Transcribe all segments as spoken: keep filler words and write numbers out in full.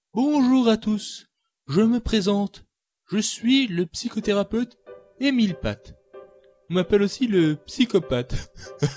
Bonjour à tous, je me présente, je suis le psychothérapeute Émile Pat. On m'appelle aussi le psychopathe.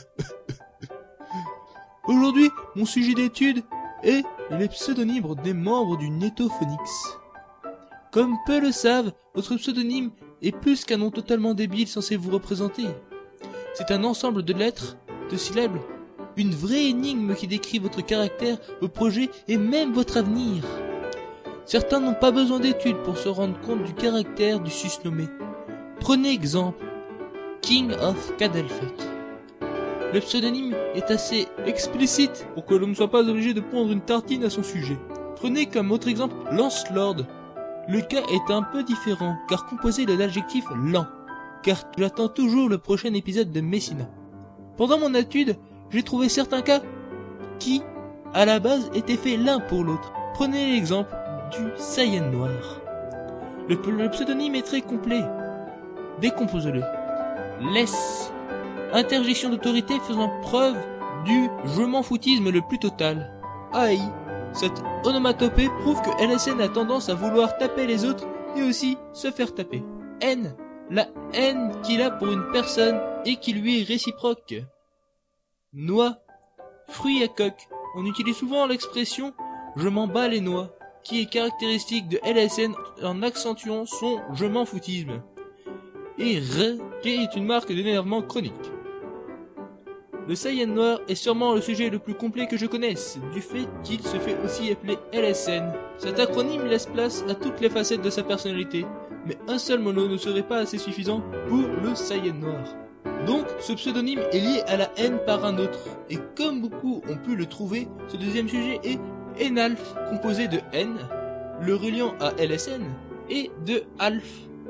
Aujourd'hui, mon sujet d'étude est les pseudonymes des membres du Netophonix. Comme peu le savent, votre pseudonyme est plus qu'un nom totalement débile censé vous représenter. C'est un ensemble de lettres, de syllabes, une vraie énigme qui décrit votre caractère, vos projets et même votre avenir. Certains n'ont pas besoin d'études pour se rendre compte du caractère du susnommé. Prenez exemple, King of Cadelfec. Le pseudonyme est assez explicite pour que l'on ne soit pas obligé de prendre une tartine à son sujet. Prenez comme autre exemple Lancelord. Le cas est un peu différent, car composé de l'adjectif lent, car j'attends toujours le prochain épisode de Messina. Pendant mon étude, j'ai trouvé certains cas qui, à la base, étaient faits l'un pour l'autre. Prenez l'exemple du Saiyan noir. Le, le pseudonyme est très complet. Décompose-le. Laisse. Interjection d'autorité faisant preuve du je m'en foutisme le plus total. Aïe. Cette onomatopée prouve que L S N a tendance à vouloir taper les autres et aussi se faire taper. Haine. La haine qu'il a pour une personne et qui lui est réciproque. Noix. Fruit à coque. On utilise souvent l'expression je m'en bats les noix, qui est caractéristique de L S N en accentuant son je m'en foutisme. Et R, qui est une marque d'énervement chronique. Le Saiyan noir est sûrement le sujet le plus complet que je connaisse, du fait qu'il se fait aussi appeler L S N. Cet acronyme laisse place à toutes les facettes de sa personnalité, mais un seul mono ne serait pas assez suffisant pour le Saiyan noir. Donc, ce pseudonyme est lié à la haine par un autre, et comme beaucoup ont pu le trouver, ce deuxième sujet est Enalf, composé de N, le reliant à L S N, et de Alf.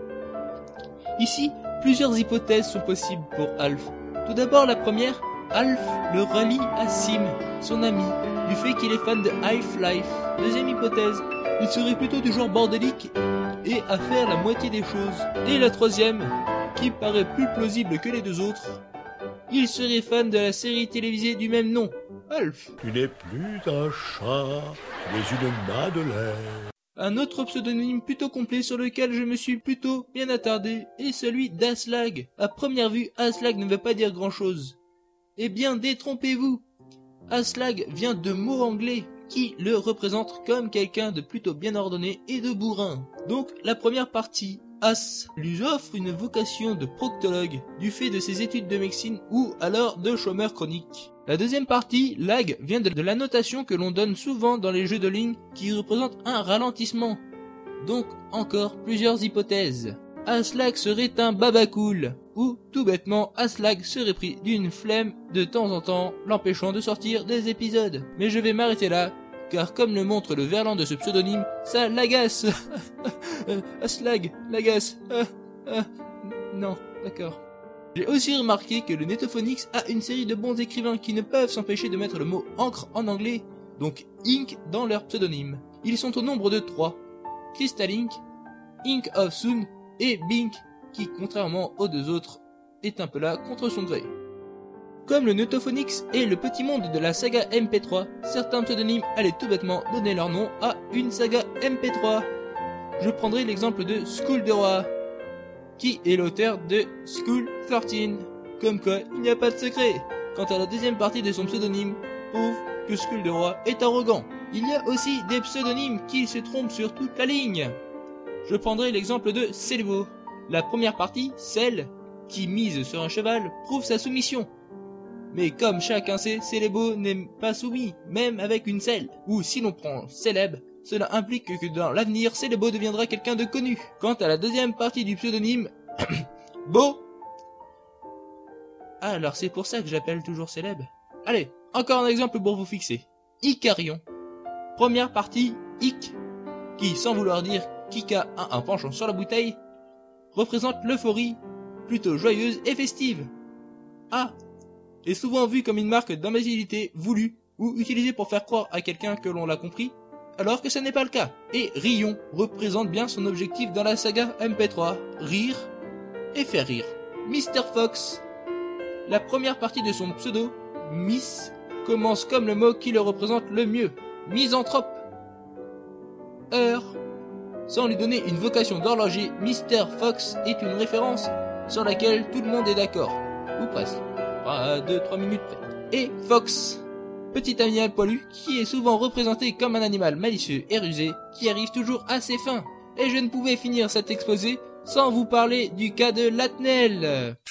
Ici, plusieurs hypothèses sont possibles pour Alf. Tout d'abord, la première, Alf le relie à Sim, son ami, du fait qu'il est fan de Half-Life. Deuxième hypothèse, il serait plutôt du genre bordélique et à faire la moitié des choses. Et la troisième, qui paraît plus plausible que les deux autres, il serait fan de la série télévisée du même nom, Alf. Tu n'es plus un chat, mais une madeleine. Un autre pseudonyme plutôt complet sur lequel je me suis plutôt bien attardé est celui d'Aslag. À première vue, Aslag ne veut pas dire grand chose. Eh bien, détrompez-vous. Aslag vient de mots anglais qui le représentent comme quelqu'un de plutôt bien ordonné et de bourrin. Donc, la première partie, As, lui offre une vocation de proctologue du fait de ses études de médecine ou alors de chômeur chronique. La deuxième partie, lag, vient de, de la notation que l'on donne souvent dans les jeux de ligne qui représente un ralentissement. Donc, encore plusieurs hypothèses. Aslag serait un babacool, ou tout bêtement, Aslag serait pris d'une flemme de temps en temps, l'empêchant de sortir des épisodes. Mais je vais m'arrêter là, car comme le montre le verlan de ce pseudonyme, ça l'agace. Aslag, l'agace. Euh, euh, non, d'accord. J'ai aussi remarqué que le Netophonix a une série de bons écrivains qui ne peuvent s'empêcher de mettre le mot encre en anglais, donc ink, dans leur pseudonyme. Ils sont au nombre de trois. Crystal Ink, Ink of Soon et Bink, qui, contrairement aux deux autres, est un peu là contre son gré. Comme le Netophonix est le petit monde de la saga M P trois, certains pseudonymes allaient tout bêtement donner leur nom à une saga M P trois. Je prendrai l'exemple de Skull de Roi, qui est l'auteur de Skull treize. Comme quoi, il n'y a pas de secret. Quant à la deuxième partie de son pseudonyme, prouve que Skull de Roi est arrogant. Il y a aussi des pseudonymes qui se trompent sur toute la ligne. Je prendrai l'exemple de Célebo. La première partie, celle qui mise sur un cheval, prouve sa soumission. Mais comme chacun sait, Célebo n'est pas soumis, même avec une selle. Ou si l'on prend Célèbre, cela implique que dans l'avenir, Célebo deviendra quelqu'un de connu. Quant à la deuxième partie du pseudonyme, Beau. Ah, alors c'est pour ça que j'appelle toujours Célèbre. Allez, encore un exemple pour vous fixer. Icarion. Première partie, Ic, qui, sans vouloir dire qu'Ika a un penchant sur la bouteille, représente l'euphorie, plutôt joyeuse et festive. Ah, est souvent vu comme une marque d'imbécilité voulue ou utilisée pour faire croire à quelqu'un que l'on l'a compris, alors que ce n'est pas le cas. Et Rion représente bien son objectif dans la saga M P trois, rire et faire rire. Mister Fox. La première partie de son pseudo, Miss, commence comme le mot qui le représente le mieux, misanthrope. heure. Sans lui donner une vocation d'horloger, mister Fox est une référence sur laquelle tout le monde est d'accord. Ou presque. À deux trois minutes près. Et Fox, petit animal poilu qui est souvent représenté comme un animal malicieux et rusé qui arrive toujours à ses fins. Et je ne pouvais finir cet exposé sans vous parler du cas de Latnel.